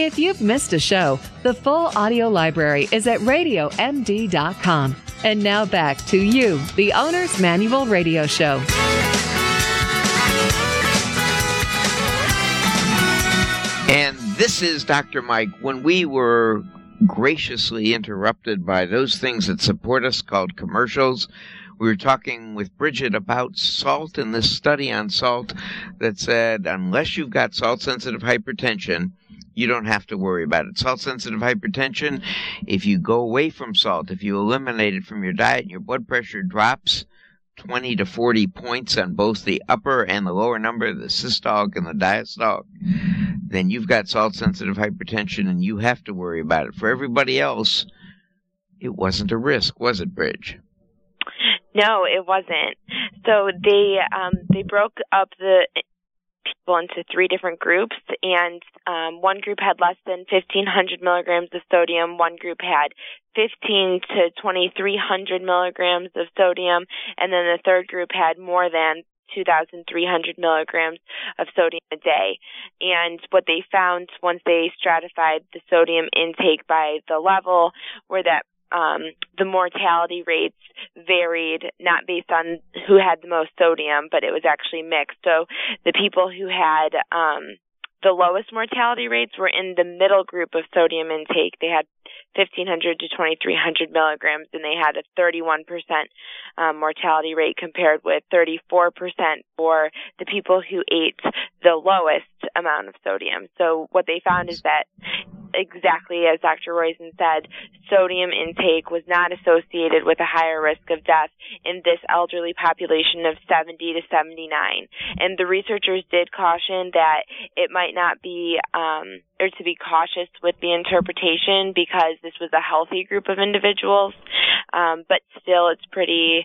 If you've missed a show, the full audio library is at radiomd.com. And now back to you, the Owner's Manual Radio Show. And this is Dr. Mike. When we were graciously interrupted by those things that support us called commercials, we were talking with Bridget about salt and this study on salt that said unless you've got salt-sensitive hypertension, you don't have to worry about it. Salt-sensitive hypertension, if you go away from salt, if you eliminate it from your diet and your blood pressure drops 20 to 40 points on both the upper and the lower number, the systolic and the diastolic, then you've got salt-sensitive hypertension and you have to worry about it. For everybody else, it wasn't a risk, was it, Bridge? No, it wasn't. So they broke up the people into 3 different groups, and one group had less than 1,500 milligrams of sodium, one group had 15 to 2,300 milligrams of sodium, and then the third group had more than 2,300 milligrams of sodium a day. And what they found once they stratified the sodium intake by the level were that the mortality rates varied not based on who had the most sodium, but it was actually mixed. So the people who had the lowest mortality rates were in the middle group of sodium intake. They had 1,500 to 2,300 milligrams, and they had a 31% mortality rate compared with 34% for the people who ate the lowest amount of sodium. So what they found is that, exactly as Dr. Roizen said, sodium intake was not associated with a higher risk of death in this elderly population of 70 to 79. And the researchers did caution that it might not be, or to be cautious with the interpretation because this was a healthy group of individuals. But still, it's pretty,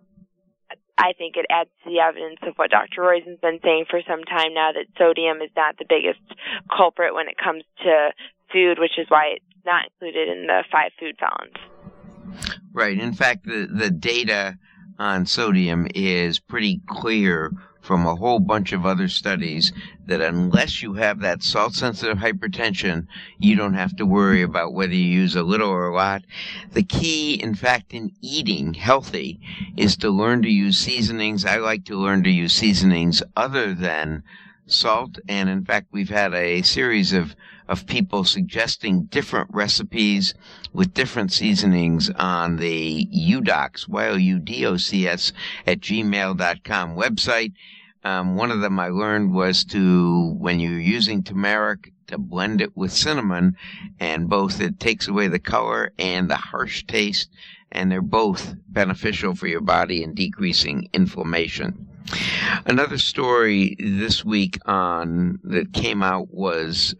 I think it adds to the evidence of what Dr. Roizen's been saying for some time now, that sodium is not the biggest culprit when it comes to food, which is why it's not included in the 5 food felons. Right. In fact, the data on sodium is pretty clear from a whole bunch of other studies that unless you have that salt-sensitive hypertension, you don't have to worry about whether you use a little or a lot. The key, in fact, in eating healthy is to learn to use seasonings. I like to learn to use seasonings other than salt, and in fact, we've had a series of people suggesting different recipes with different seasonings on the UDOCS, YOUDOCS, at gmail.com website. One of them I learned was to, when you're using turmeric, to blend it with cinnamon, and both it takes away the color and the harsh taste, and they're both beneficial for your body in decreasing inflammation. Another story this week that came out was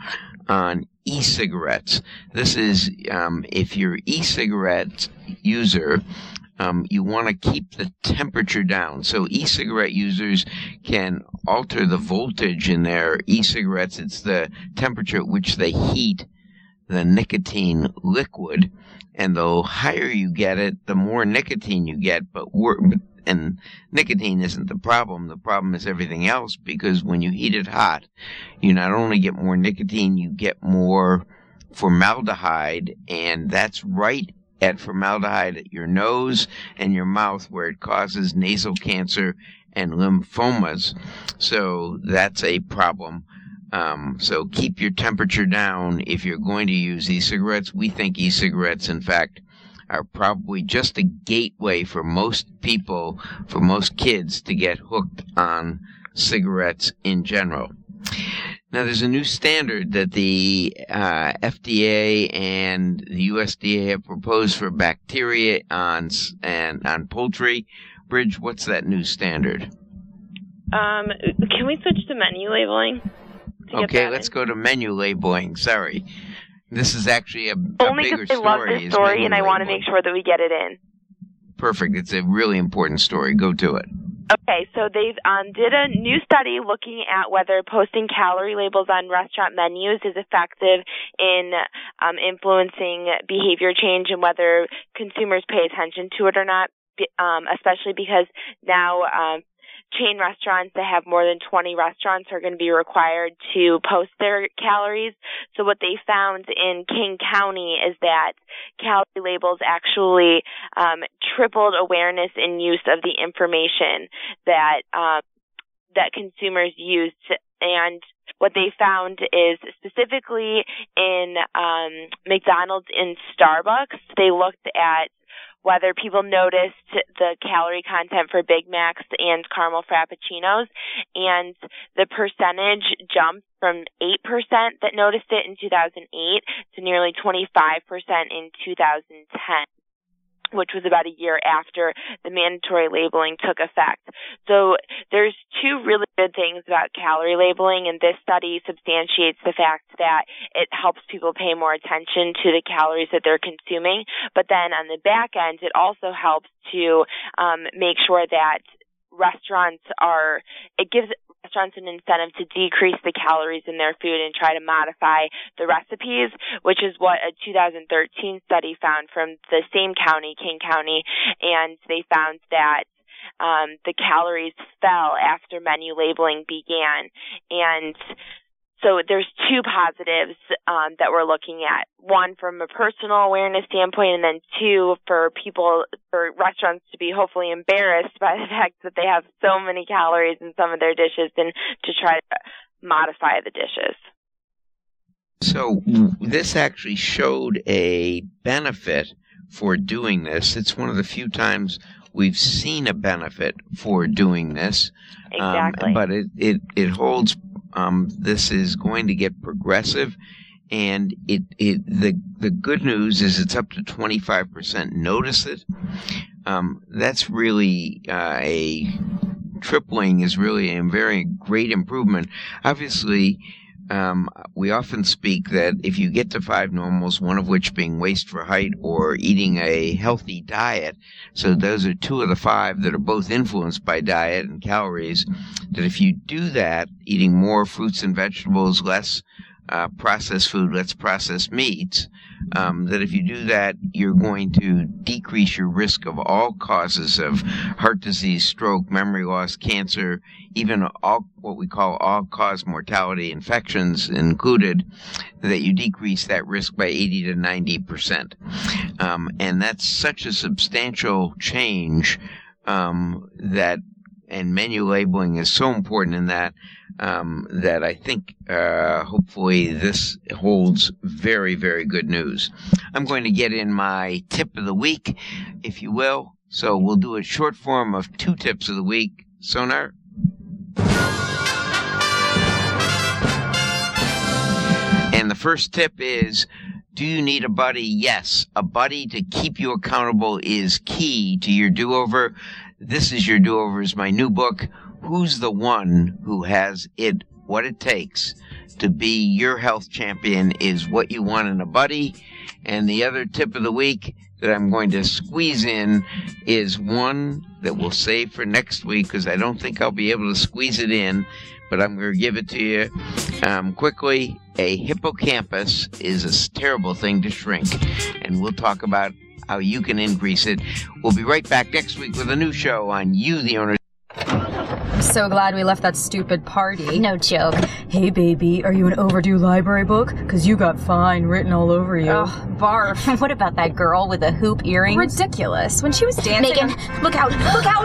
on e-cigarettes. This is if you're e-cigarette user, you want to keep the temperature down. So e-cigarette users can alter the voltage in their e-cigarettes. It's the temperature at which they heat the nicotine liquid, and the higher you get it, the more nicotine you get, and nicotine isn't the problem. The problem is everything else, because when you heat it hot, you not only get more nicotine, you get more formaldehyde, and that's right at formaldehyde at your nose and your mouth, where it causes nasal cancer and lymphomas. So that's a problem. So keep your temperature down if you're going to use e-cigarettes. We think e-cigarettes, in fact, are probably just a gateway for most people, for most kids, to get hooked on cigarettes in general. Now, there's a new standard that the FDA and the USDA have proposed for bacteria on poultry. Bridge, what's that new standard? Can we switch to menu labeling? Okay, let's go to menu labeling. Sorry. This is actually a only bigger because I love this story and I want to make sure that we get it in. Perfect. It's a really important story. Go to it. Okay, so they did a new study looking at whether posting calorie labels on restaurant menus is effective in influencing behavior change and whether consumers pay attention to it or not, especially because now chain restaurants that have more than 20 restaurants are going to be required to post their calories. So what they found in King County is that calorie labels actually tripled awareness and use of the information that that consumers used. And what they found is specifically in McDonald's and Starbucks, they looked at whether people noticed the calorie content for Big Macs and caramel frappuccinos, and the percentage jumped from 8% that noticed it in 2008 to nearly 25% in 2010, which was about a year after the mandatory labeling took effect. So there's two really good things about calorie labeling, and this study substantiates the fact that it helps people pay more attention to the calories that they're consuming. But then on the back end, it also helps to make sure that it gives restaurants an incentive to decrease the calories in their food and try to modify the recipes, which is what a 2013 study found from the same county, King County, and they found that the calories fell after menu labeling began. And so there's two positives that we're looking at. One, from a personal awareness standpoint, and then two, for restaurants to be hopefully embarrassed by the fact that they have so many calories in some of their dishes and to try to modify the dishes. So this actually showed a benefit for doing this. It's one of the few times we've seen a benefit for doing this. Exactly. But it holds. This is going to get progressive, and the good news is it's up to 25% notice it. That's really a tripling is really a very great improvement. Obviously, we often speak that if you get to 5 normals, one of which being waist for height or eating a healthy diet, so those are 2 of the 5 that are both influenced by diet and calories, that if you do that, eating more fruits and vegetables, less processed food, less processed meats, that if you do that, you're going to decrease your risk of all causes of heart disease, stroke, memory loss, cancer, even all what we call all-cause mortality, infections included, that you decrease that risk by 80 to 90%. And that's such a substantial change and menu labeling is so important in that, that I think hopefully this holds very, very good news. I'm going to get in my tip of the week, if you will. So we'll do a short form of 2 tips of the week. Sonar? And the first tip is, do you need a buddy? Yes. A buddy to keep you accountable is key to your do-over. This is Your Do-Over is my new book. Who's the one who has what it takes to be your health champion is what you want in a buddy. And the other tip of the week that I'm going to squeeze in is one that we'll save for next week because I don't think I'll be able to squeeze it in, but I'm going to give it to you quickly. A hippocampus is a terrible thing to shrink, and we'll talk about how you can increase it. We'll be right back next week with a new show on You, the Owner. I'm so glad we left that stupid party. No joke. Hey, baby, are you an overdue library book? 'Cause you got fine written all over you. Oh, barf. What about that girl with the hoop earrings? Ridiculous. When she was dancing... Megan, look out! Look out!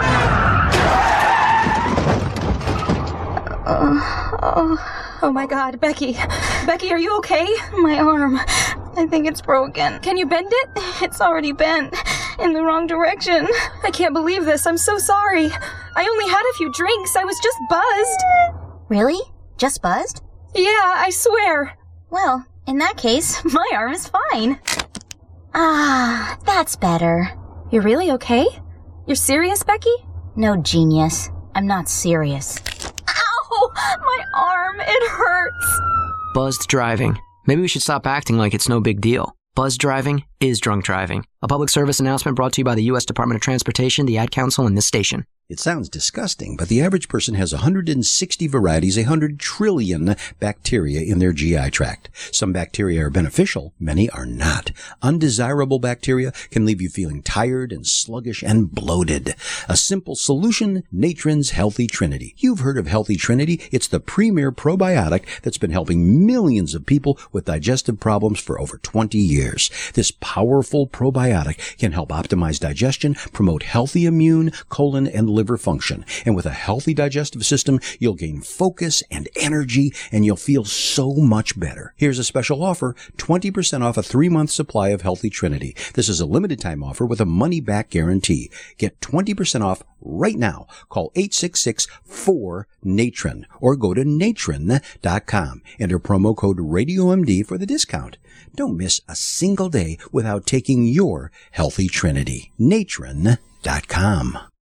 Oh my God, Becky. Becky, are you okay? My arm. I think it's broken. Can you bend it? It's already bent. In the wrong direction. I can't believe this. I'm so sorry. I only had a few drinks. I was just buzzed. Really? Just buzzed? Yeah, I swear. Well, in that case, my arm is fine. Ah, that's better. You're really okay? You're serious, Becky? No, genius. I'm not serious. Ow! My arm, it hurts. Buzzed driving. Maybe we should stop acting like it's no big deal. Buzzed driving is drunk driving. A public service announcement brought to you by the U.S. Department of Transportation, the Ad Council, and this station. It sounds disgusting, but the average person has 160 varieties, 100 trillion bacteria in their GI tract. Some bacteria are beneficial, many are not. Undesirable bacteria can leave you feeling tired and sluggish and bloated. A simple solution, Natron's Healthy Trinity. You've heard of Healthy Trinity. It's the premier probiotic that's been helping millions of people with digestive problems for over 20 years. This powerful probiotic can help optimize digestion, promote healthy immune, colon, and liver function. And with a healthy digestive system, you'll gain focus and energy, and you'll feel so much better. Here's a special offer, 20% off a 3-month supply of Healthy Trinity. This is a limited time offer with a money-back guarantee. Get 20% off right now. Call 866-4-NATRON or go to natron.com. Enter promo code RadioMD for the discount. Don't miss a single day without taking your Healthy Trinity. Natron.com.